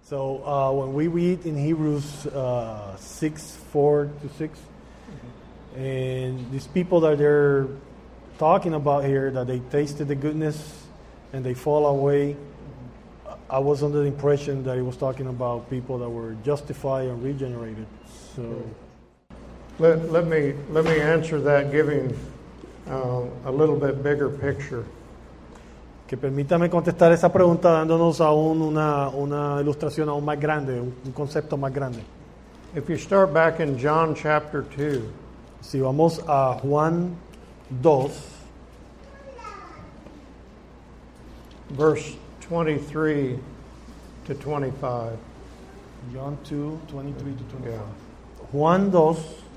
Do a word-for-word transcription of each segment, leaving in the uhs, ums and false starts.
So uh, when we read in Hebrews uh, six, four to six, mm-hmm. and these people that they're talking about here, that they tasted the goodness and they fall away, mm-hmm. I was under the impression that he was talking about people that were justified and regenerated. So let, let me let me answer that, giving uh, a little bit bigger picture. Que permítame contestar esa pregunta dándonos aún una, una ilustración aún más grande, un, un concepto más grande. If you start back in John chapter two, si vamos a Juan dos, verse twenty-three to twenty-five. John two, twenty-three to twenty-five. Yeah. Juan dos,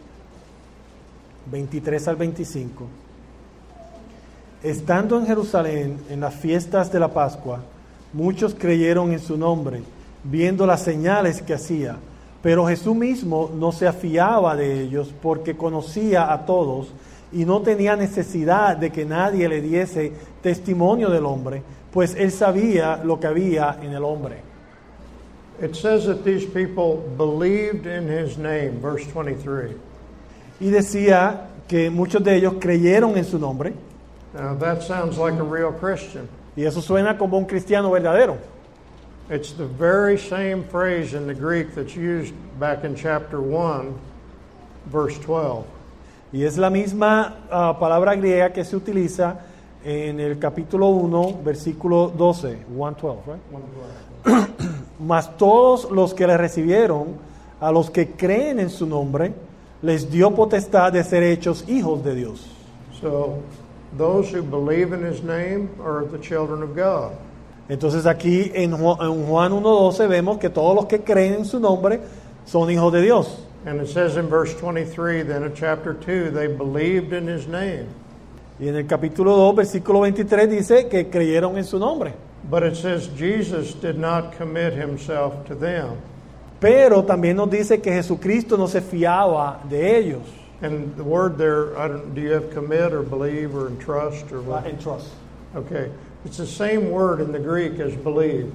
veintitrés al veinticinco. Estando en Jerusalén en las fiestas de la Pascua, muchos creyeron en su nombre, viendo las señales que hacía. Pero Jesús mismo no se afiaba de ellos porque conocía a todos y no tenía necesidad de que nadie le diese testimonio del hombre, pues él sabía lo que había en el hombre. It says that these people believed in his name, verse twenty-three. Y decía que muchos de ellos creyeron en su nombre. Now that sounds like a real Christian. Y eso suena como un cristiano verdadero. It's the very same phrase in the Greek that's used back in chapter one, verse twelve. Y es la misma uh, palabra griega que se utiliza en el capítulo uno, versículo doce, one twelve, right? one twelve. Mas todos los que le recibieron, a los que creen en su nombre, les dio potestad de ser hechos hijos de Dios. So, those who believe in his name are the children of God. Entonces aquí en Juan uno doce vemos que todos los que creen en su nombre son hijos de Dios. And it says in verse twenty-three, then in chapter two, they believed in his name. Y en el capítulo dos, versículo veintitrés dice que creyeron en su nombre. But it says Jesus did not commit himself to them. Pero también nos dice que Jesucristo no se fiaba de ellos. And the word there, I don't, do you have commit or believe or entrust or what? Entrust. Okay. It's the same word in the Greek as believe.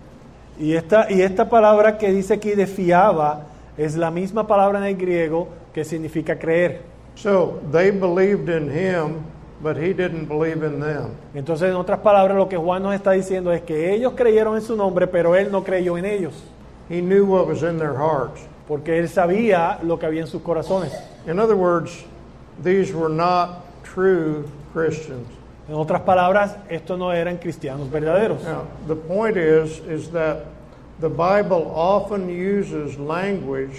Y esta, y esta palabra que dice aquí de fiaba es la misma palabra en el griego que significa creer. So they believed in him, but he didn't believe in them. Entonces, en otras palabras, lo que Juan nos está diciendo es que ellos creyeron en su nombre, pero él no creyó en ellos. He knew what was in their hearts. Porque él sabía lo que había en sus corazones. In other words, these were not true Christians. En otras palabras, estos no eran cristianos verdaderos. Now, the point is, is that the Bible often uses language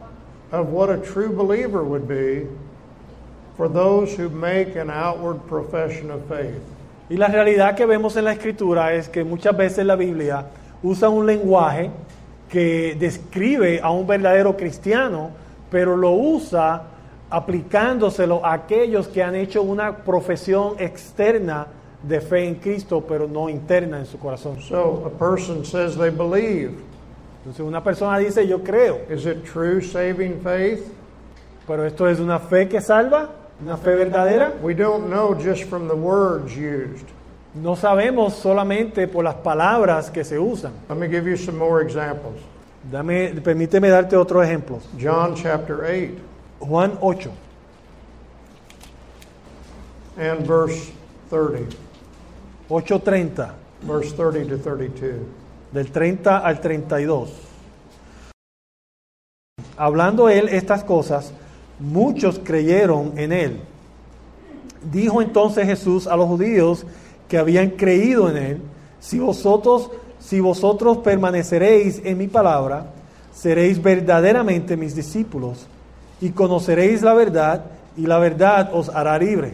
of what a true believer would be for those who make an outward profession of faith. Y la realidad que vemos en la Escritura es que muchas veces la Biblia usa un lenguaje que describe a un verdadero cristiano, pero lo usa aplicándoselo a aquellos que han hecho una profesión externa de fe en Cristo, pero no interna en su corazón. So a person says they believe. Entonces una persona dice, yo creo. Is it true saving faith? Pero esto es una fe que salva, una fe verdadera. We don't know just from the words used. No sabemos solamente por las palabras que se usan. Let me give you some more examples. Dame, permíteme darte otros ejemplos. John chapter eight. Juan ocho. And verse thirty. ocho treinta. Verse thirty to thirty-two. Del treinta al treinta y dos. Hablando él estas cosas, muchos creyeron en él. Dijo entonces Jesús a los judíos que habían creído en él, si vosotros, si vosotros permaneceréis en mi palabra, seréis verdaderamente mis discípulos y conoceréis la verdad y la verdad os hará libre.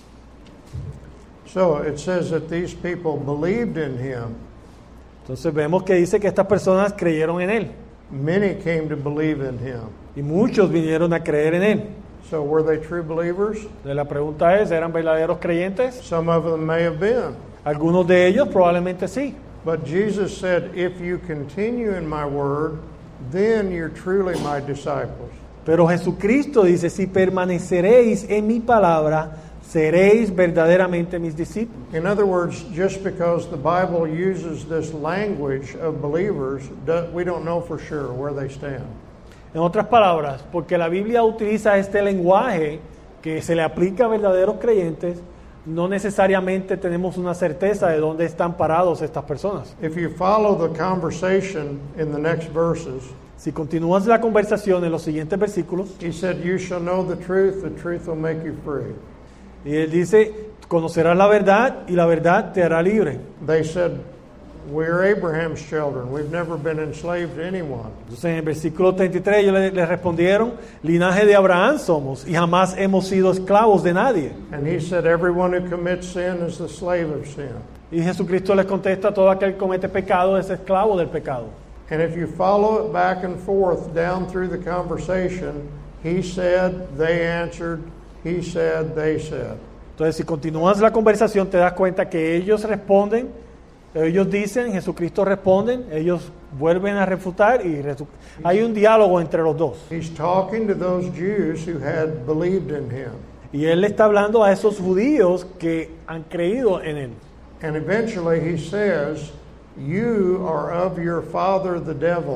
So it says that these people believed in him. Entonces vemos que dice que estas personas creyeron en él. Many came to believe in him. Y muchos vinieron a creer en él. So were they true believers? La pregunta es, ¿eran verdaderos creyentes? Some of them may have been. Algunos de ellos probablemente sí. But Jesus said, if you continue in my word, then you're truly my disciples. Pero Jesucristo dice, si permaneceréis en mi palabra, seréis verdaderamente mis discípulos. In other words, just because the Bible uses this language of believers, do- we don't know for sure where they stand. En otras palabras, porque la Biblia utiliza este lenguaje que se le aplica a verdaderos creyentes, no necesariamente tenemos una certeza de dónde están parados estas personas. If you follow the conversation in the next verses, Si continúas la conversación en los siguientes versículos, he said, "You shall know the truth, the truth will make you free." y él dice, conocerás la verdad y la verdad te hará libre. They said, "We're Abraham's children. We've never been enslaved to anyone." Entonces en el versículo treinta y tres ellos le, le respondieron, linaje de Abraham somos y jamás hemos sido esclavos de nadie. And he said, "Everyone who commits sin is the slave of sin." Y Jesucristo les contesta, todo aquel que comete pecado es esclavo del pecado. And if you follow it back and forth down through the conversation, he said, they answered, he said, they said. Entonces si continúas la conversación te das cuenta que ellos responden, ellos dicen, Jesucristo responden, ellos vuelven a refutar y resu- hay un diálogo entre los dos. He's talking to those Jews who had believed in him. Y él le está hablando a esos judíos que han creído en él. And eventually he says, "You are of your father the devil."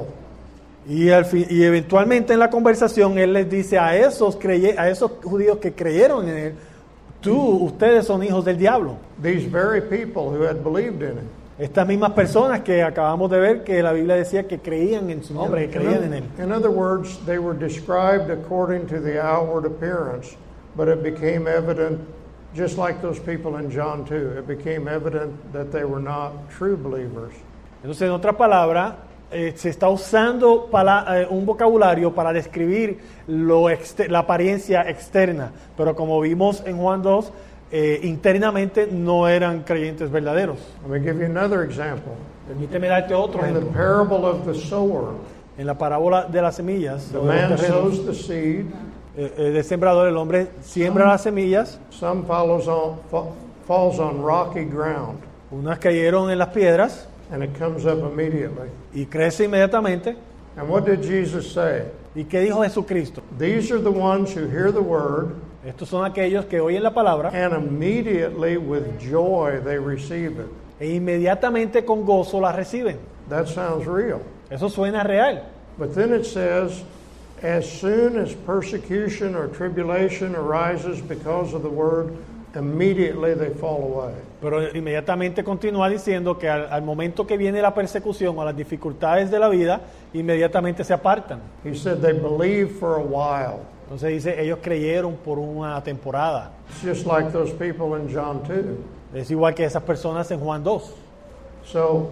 Y, al fin- y eventualmente en la conversación él les dice a esos, creye- a esos judíos que creyeron en él, tú, ustedes son hijos del diablo. These very people who had believed in him. Estas mismas personas que acabamos de ver que la Biblia decía que creían en su nombre, que creían en él. In other words, they were described according to the outward appearance, but it became evident, just like those people in John two, it became evident that they were not true believers. Entonces, en otra palabra, eh, se está usando pala- eh, un vocabulario para describir lo exter- la apariencia externa, pero como vimos en Juan dos, eh, internamente no eran creyentes verdaderos. Let me give you another example. Permíteme darte otro In the ejemplo. parable of the sower, En la parábola de las semillas, the o de los man terrenos, sows the seed, eh, eh, del sembrador, el hombre siembra las semillas, some follows on, fa- falls on rocky ground, unas cayeron en las piedras and it comes up immediately. y crece inmediatamente. And what did Jesus say? ¿Y qué dijo Jesucristo? These are the ones who hear the word, Estos son aquellos que oyen la palabra and immediately with joy they receive it. e inmediatamente con gozo la reciben. That sounds real. Eso suena real. But then it says, as soon as persecution or tribulation arises because of the word, immediately they fall away. Pero inmediatamente continúa diciendo que al, al momento que viene la persecución o las dificultades de la vida, inmediatamente se apartan. He said they believe for a while. Entonces dice, ellos creyeron por una temporada. It's just like those people in John two. Es igual que esas personas en Juan dos. So,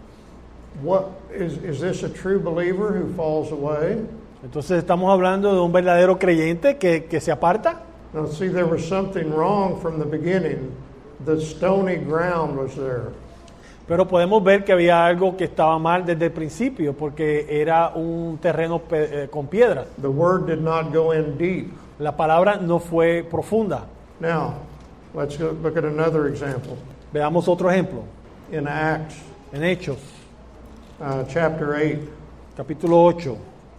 what is is this a true believer who falls away? Entonces estamos hablando de un verdadero creyente que, que se aparta. Now, see, there was something wrong from the beginning. The stony ground was there. Pero podemos ver que había algo que estaba mal desde el principio, porque era un terreno pe- eh, con piedras. The word did not go in deep. La palabra no fue profunda. Now, let's go look at another example. Veamos otro ejemplo. In Acts En Hechos, uh, chapter eight, capítulo ocho.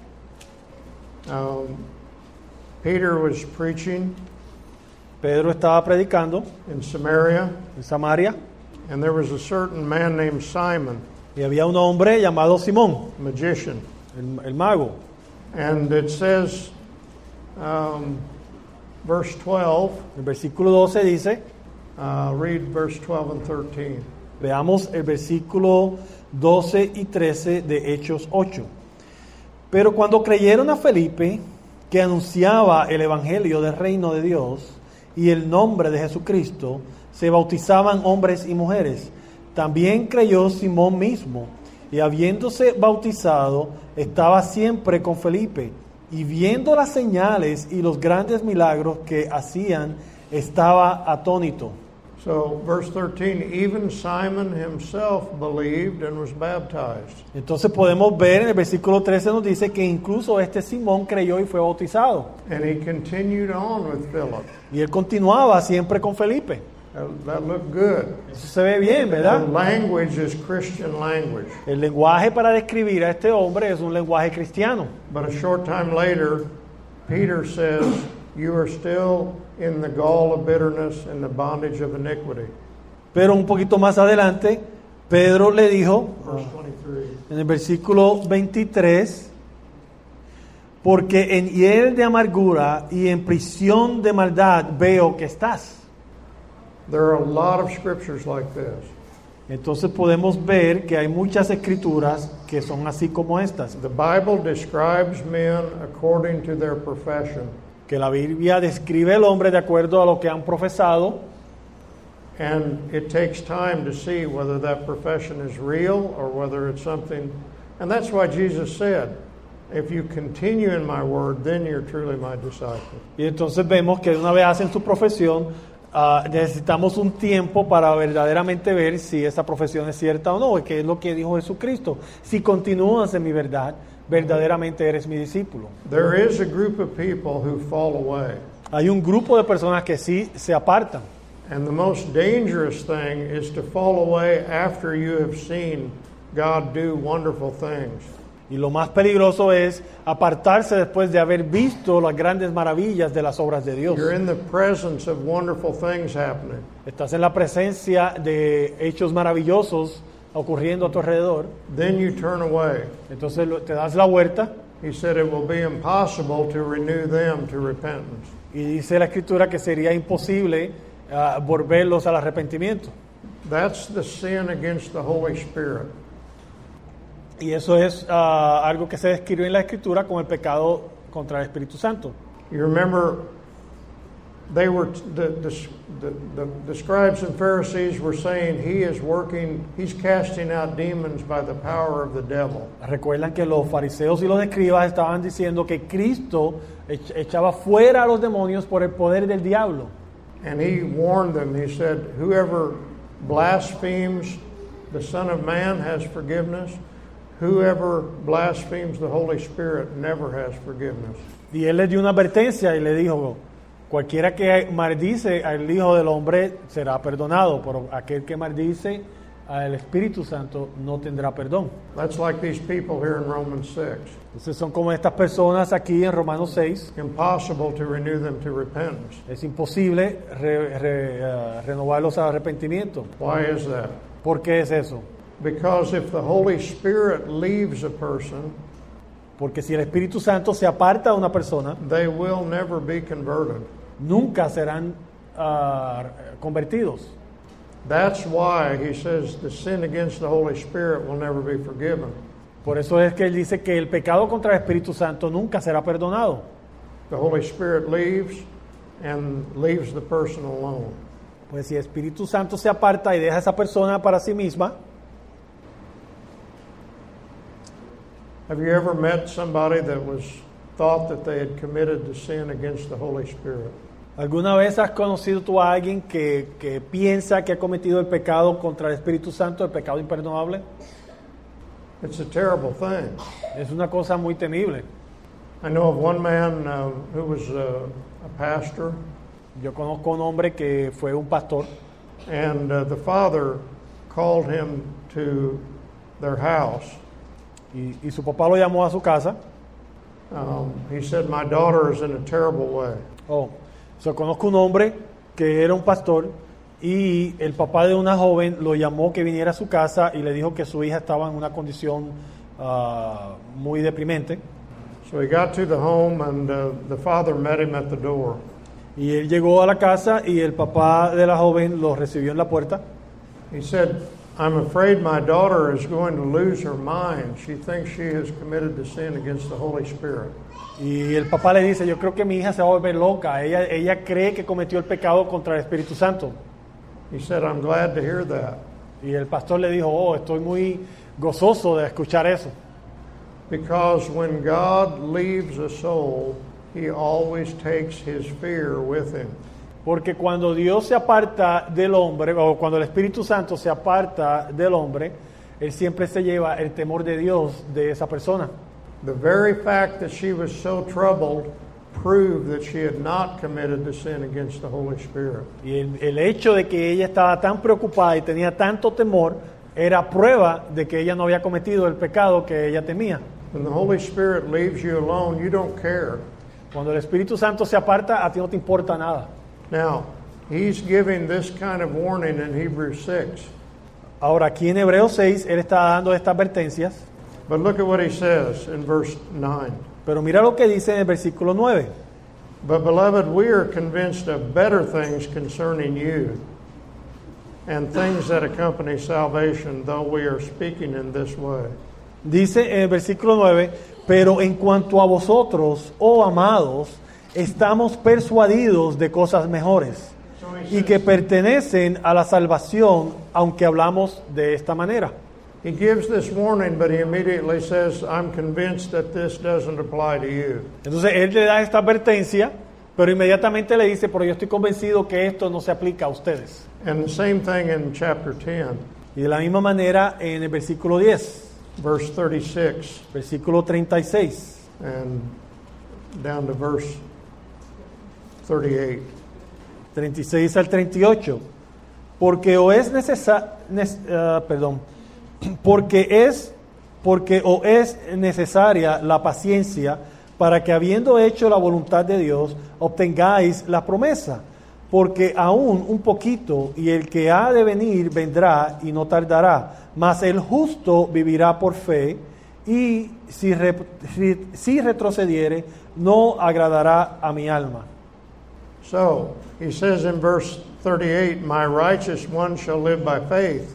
um, Peter was preaching Pedro estaba predicando in Samaria, en Samaria and there was a certain man named Simon, y había un hombre llamado Simón, magician. el, el mago. And it says, um, verse twelve, El versículo doce dice, uh, read verse twelve and thirteen. veamos el versículo doce y trece de Hechos ocho. Pero cuando creyeron a Felipe, que anunciaba el evangelio del reino de Dios y el nombre de Jesucristo, se bautizaban hombres y mujeres. También creyó Simón mismo, y habiéndose bautizado, estaba siempre con Felipe, y viendo las señales y los grandes milagros que hacían, estaba atónito. So, verse thirteen, even Simon himself believed and was baptized. Entonces podemos ver en el versículo trece nos dice que incluso este Simón creyó y fue bautizado. And he continued on with Philip. Y él continuaba siempre con Felipe. That, that looked good. Eso se ve bien, The ¿verdad? language is Christian language. El lenguaje para describir a este hombre es un lenguaje cristiano. But a short time later, Peter says, you are still in the gall of bitterness and the bondage of iniquity. Pero un poquito más adelante, Pedro le dijo, Verse twenty-three. en el versículo veintitrés, porque en hiel de amargura y en prisión de maldad veo que estás. There are a lot of scriptures like this. Entonces podemos ver que hay muchas escrituras que son así como estas, The Bible describes men according to their profession. que la Biblia describe al hombre de acuerdo a lo que han profesado, And it takes time to see whether that profession is real or whether it's something. And that's why Jesus said, if you continue in my word, then you're truly my disciple. y entonces vemos que una vez hacen su profesión, uh, necesitamos un tiempo para verdaderamente ver si esa profesión es cierta o no, que es lo que dijo Jesucristo. Si continúas en mi verdad, verdaderamente eres mi discípulo. There is a group of people who fall away. Hay un grupo de personas que sí se apartan. And the most dangerous thing is to fall away after you have seen God do wonderful things. Y lo más peligroso es apartarse después de haber visto las grandes maravillas de las obras de Dios. You're in the presence of wonderful things happening. Estás en la presencia de hechos maravillosos ocurriendo a tu alrededor. Then you turn away. Entonces lo- te das la vuelta He said it will be impossible to renew them to repentance. y dice la Escritura que sería imposible uh, volverlos al arrepentimiento. That's the sin against the Holy Spirit. Y eso es uh, algo que se describe en la Escritura como el pecado contra el Espíritu Santo. You remember, they were the, the, the, the, the scribes and Pharisees were saying he is working, he's casting out demons by the power of the devil. Recuerdan que los fariseos y los escribas estaban diciendo que Cristo ech- echaba fuera a los demonios por el poder del diablo. And he warned them, he said, whoever blasphemes the Son of Man has forgiveness. Whoever blasphemes the Holy Spirit never has forgiveness. Y él les dio una advertencia y le dijo, cualquiera que maldice al Hijo del Hombre será perdonado, pero aquel que maldice al Espíritu Santo no tendrá perdón. That's like these people here in Romans six. Entonces son como estas personas aquí en Romanos seis. Impossible to renew them to repentance. Es imposible re- re- uh, renovarlos al arrepentimiento. Why is that? ¿Por qué es eso? Because if the Holy Spirit leaves a person, Porque si el Espíritu Santo se aparta de una persona, they will never be converted. nunca serán uh, convertidos. That's why he says the sin against the Holy Spirit will never be forgiven. Por eso es que él dice que el pecado contra el Espíritu Santo nunca será perdonado. The Holy Spirit leaves and leaves the person alone. Pues si el Espíritu Santo se aparta y deja a esa persona para sí misma, Have you ever met somebody that was thought that they had committed the sin against the Holy Spirit? ¿alguna vez has conocido tú a alguien que, que piensa que ha cometido el pecado contra el Espíritu Santo, el pecado imperdonable? It's a terrible thing. Es una cosa muy temible. I know of one man uh, who was uh, a pastor, Yo conozco un hombre que fue un pastor and uh, the father called him to their house. y, y su papá lo llamó a su casa. Um, he said, my daughter is in a terrible way. Oh, so, conozco un hombre que era un pastor y el papá de una joven lo llamó que viniera a su casa y le dijo que su hija estaba en una condición uh, muy deprimente. So he got to the home, and uh, the father met him at the door. Y él llegó a la casa y el papá de la joven lo recibió en la puerta. He said, I'm afraid my daughter is going to lose her mind. She thinks she has committed the sin against the Holy Spirit. Y el papá le dice, yo creo que mi hija se va a volver loca. Ella, ella cree que cometió el pecado contra el Espíritu Santo. He said, I'm glad to hear that. Y el pastor le dijo, oh, estoy muy gozoso de escuchar eso. Because when God leaves a soul, he always takes his fear with him. Porque cuando Dios se aparta del hombre, o cuando el Espíritu Santo se aparta del hombre, Él siempre se lleva el temor de Dios de esa persona. The very fact that she was so troubled proved that she had not committed the sin against the Holy Spirit. Y el, el hecho de que ella estaba tan preocupada y tenía tanto temor, era prueba de que ella no había cometido el pecado que ella temía. When the Holy Spirit leaves you alone, you don't care. Cuando el Espíritu Santo se aparta, a ti no te importa nada. Now, he's giving this kind of warning in Hebrews six. Ahora, aquí en Hebreos seis, él está dando estas advertencias, But look at what he says in verse nine. pero mira lo que dice en el versículo nueve. But beloved, we are convinced of better things concerning you, and things that accompany salvation, though we are speaking in this way. Dice en el versículo nueve, pero en cuanto a vosotros, oh amados, estamos persuadidos de cosas mejores y que pertenecen a la salvación, aunque hablamos de esta manera. He gives this warning, but he immediately says, I'm convinced that this doesn't apply to you. Entonces él le da esta advertencia, pero inmediatamente le dice, pero yo estoy convencido que esto no se aplica a ustedes. And the same thing in chapter ten, Y de la misma manera en el versículo diez, verse thirty-six, versículo treinta y seis, and down to verse thirty-eight. treinta y seis al treinta y ocho, porque o es necesario, uh, perdón, porque es, porque o es necesaria la paciencia para que habiendo hecho la voluntad de Dios, obtengáis la promesa, porque aún un poquito y el que ha de venir vendrá y no tardará, mas el justo vivirá por fe y si, re, si, si retrocediere no agradará a mi alma. So, he says in verse thirty-eight, my righteous one shall live by faith.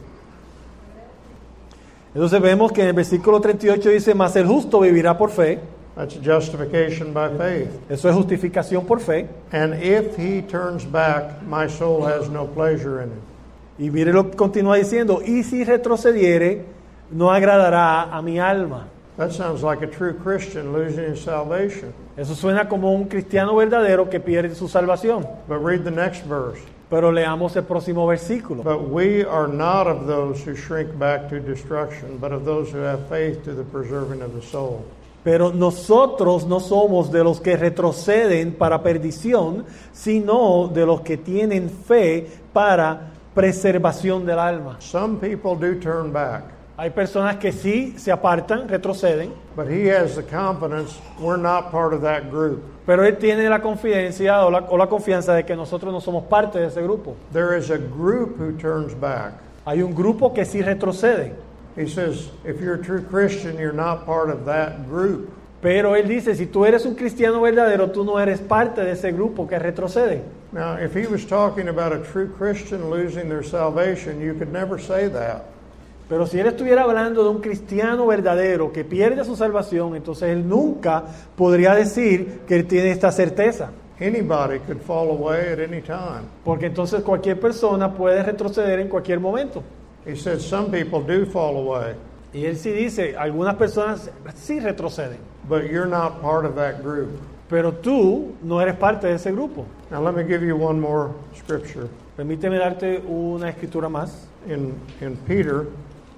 Entonces vemos que en el versículo treinta y ocho dice, mas el justo vivirá por fe. That's justification by faith. Eso es justificación por fe. And if he turns back, my soul has no pleasure in it. Y mire lo que continúa diciendo, y si retrocediere, no agradará a mi alma. That sounds like a true Christian losing his salvation. Eso suena como un cristiano verdadero que pierde su salvación. But read the next verse. Pero leamos el próximo versículo. But we are not of those who shrink back to destruction, but of those who have faith to the preserving of the soul. Pero nosotros no somos de los que retroceden para perdición, sino de los que tienen fe para preservación del alma. Some people do turn back, Hay personas que sí se apartan, retroceden, but he has the confidence we're not part of that group. pero él tiene la confidencia o la, o la confianza de que nosotros no somos parte de ese grupo. There is a group who turns back. Hay un grupo que sí retrocede, He says, if you're a true Christian, you're not part of that group. pero él dice, si tú eres un cristiano verdadero, tú no eres parte de ese grupo que retrocede. Now, if he was talking about a true Christian losing their salvation, you could never say that. Pero si él estuviera hablando de un cristiano verdadero que pierde su salvación, entonces él nunca podría decir que él tiene esta certeza. Anybody could fall away at any time. Porque entonces cualquier persona puede retroceder en cualquier momento. He said some people do fall away, Y él sí dice, algunas personas sí retroceden, but you're not part of that group. pero tú no eres parte de ese grupo. Now let me give you one more scripture. Permíteme darte una escritura más. In, in Peter,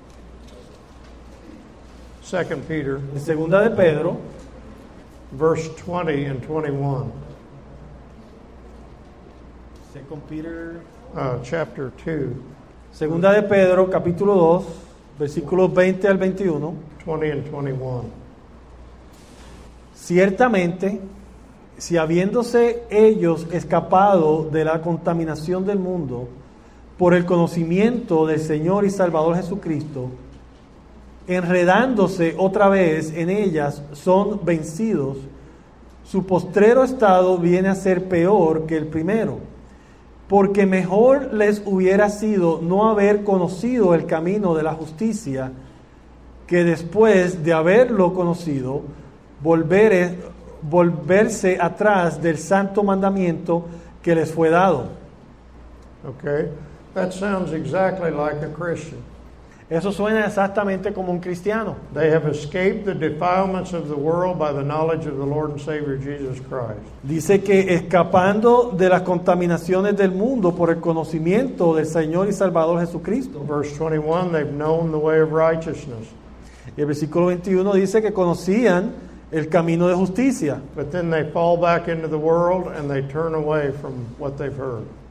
Second Peter, En segunda de Pedro, verse twenty and twenty-one, Second Peter, uh, chapter two, segunda de Pedro, capítulo dos, versículos veinte al veintiuno. twenty and twenty-one. Ciertamente, si habiéndose ellos escapado de la contaminación del mundo por el conocimiento del Señor y Salvador Jesucristo, enredándose otra vez en ellas, son vencidos, su postrero estado viene a ser peor que el primero, porque mejor les hubiera sido no haber conocido el camino de la justicia, que después de haberlo conocido, volver, volverse atrás del santo mandamiento que les fue dado. Okay? That sounds exactly like a Christian. Eso suena exactamente como un cristiano. They have escaped the defilements of the world by the knowledge of the Lord and Savior Jesus Christ. Dice que escapando de las contaminaciones del mundo por el conocimiento del Señor y Salvador Jesucristo. Verse twenty-one, they've known the way of righteousness. Y el versículo veintiuno dice que conocían el camino de justicia. But then they fall back into the world and they turn away from what they've heard.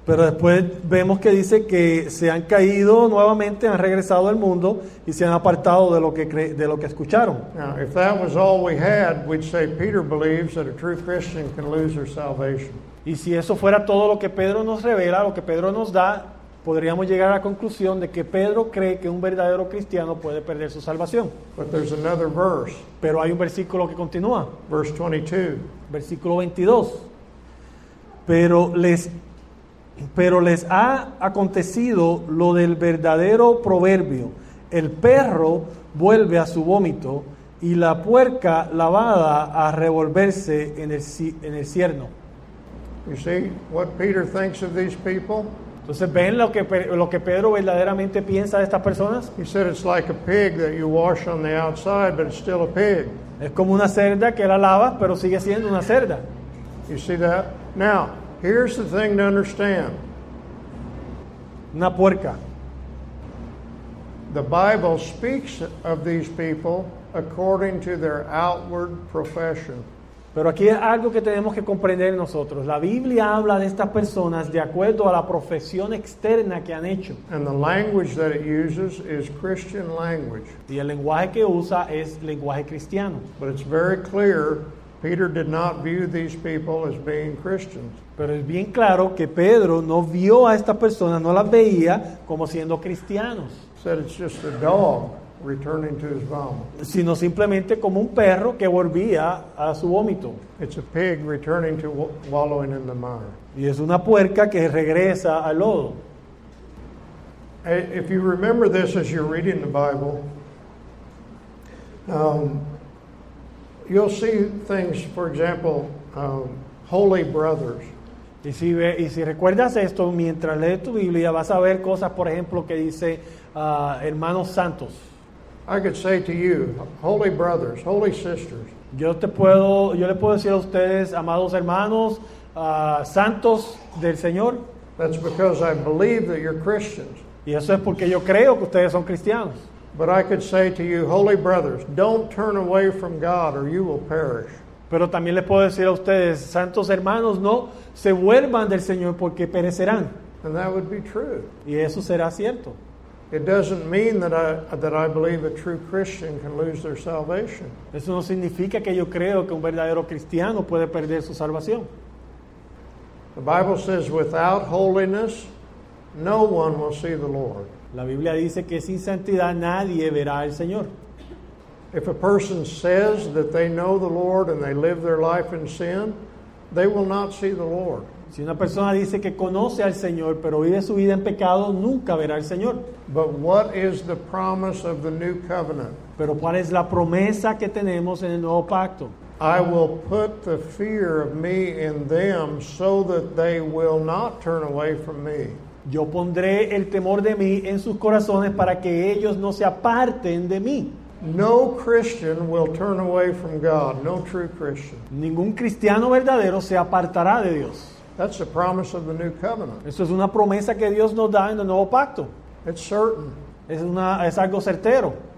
Pero después vemos que dice que se han caído nuevamente, han regresado al mundo y se han apartado de lo que cre- de lo que escucharon. Now, if that was all we had, we'd say Peter believes that a true Christian can lose their salvation. Y si eso fuera todo lo que Pedro nos revela, lo que Pedro nos da, podríamos llegar a la conclusión de que Pedro cree que un verdadero cristiano puede perder su salvación. But there's another verse, Pero hay un versículo que continúa, verse twenty-two. versículo veintidós. Pero les, pero les ha acontecido lo del verdadero proverbio: el perro vuelve a su vómito y la puerca lavada a revolverse en el, ci- en el cierno. You see what Peter thinks of these people? Entonces, ¿ven lo que, Pe- lo que Pedro verdaderamente piensa de estas personas? He said it's like a pig that you wash on the outside, but it's still a pig. Es como una cerda que la lavas, pero sigue siendo una cerda. You see that? Now, here's the thing to understand. Una puerca. The Bible speaks of these people according to their outward profession. Pero aquí es algo que tenemos que comprender nosotros. La Biblia habla de estas personas de acuerdo a la profesión externa que han hecho. And the language that it uses is Christian language. Y el lenguaje que usa es lenguaje cristiano. But it's very clear Peter did not view these people as being Christians. Pero es bien claro que Pedro no vio a estas personas, no las veía como siendo cristianos, He said it's just a dog returning to his vomit. sino simplemente como un perro que volvía a su vómito. It's a pig returning to wa- wallowing in the mire. Y es una puerca que regresa al lodo. Hey, if you remember this as you're reading the Bible, um, you'll see things, for example, um, holy brothers. Y si, ve- y si recuerdas esto, mientras lees tu Biblia vas a ver cosas, por ejemplo, que dice ah, hermanos santos. I could say to you, holy brothers, holy sisters. Yo te puedo, yo le puedo decir a ustedes, amados hermanos, ah, santos del Señor, That's because I believe that you're Christians. y eso es porque yo creo que ustedes son cristianos. But I could say to you, holy brothers, don't turn away from God or you will perish. Pero también les puedo decir a ustedes, santos hermanos, no se vuelvan del Señor porque perecerán. And that would be true. Y eso será cierto. It doesn't mean that I, that I believe a true Christian can lose their salvation. Eso no significa que yo creo que un verdadero cristiano puede perder su salvación. The Bible says, without holiness, no one will see the Lord. La Biblia dice que sin santidad nadie verá al Señor. If a person says that they know the Lord and they live their life in sin, they will not see the Lord. Si una persona dice que conoce al Señor, pero vive su vida en pecado, nunca verá al Señor. But what is the promise of the new covenant? Pero ¿cuál es la promesa que tenemos en el nuevo pacto? I will put the fear of me in them so that they will not turn away from me. Yo pondré el temor de mí en sus corazones para que ellos no se aparten de mí. No Christian will turn away from God, no true Christian. Ningún cristiano verdadero se apartará de Dios. That's the promise of the new covenant. Eso es una promesa que Dios nos da en el nuevo pacto. It's certain. Es, una, es algo certero.